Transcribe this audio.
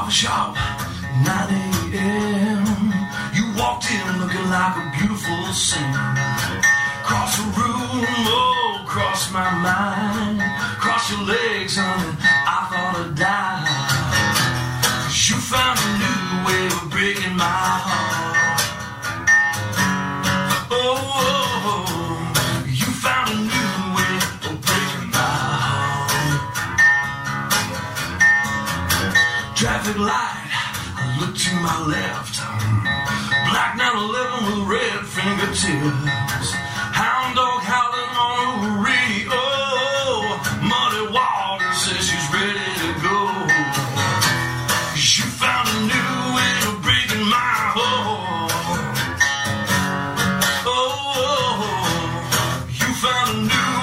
Coffee shop, 9 a.m. You walked in looking like a beautiful scene. Cross the room, oh, cross my mind. Cross your legs, honey, I thought I'd die. 'Cause you found a new way of breaking my heart. Oh, you found a new way of breaking my heart. Traffic light, I look to my left. Black 911 with red fingertips. Hound dog howling on the radio. Muddy water says she's ready to go. You found a new way of breaking my heart. Oh, you found a new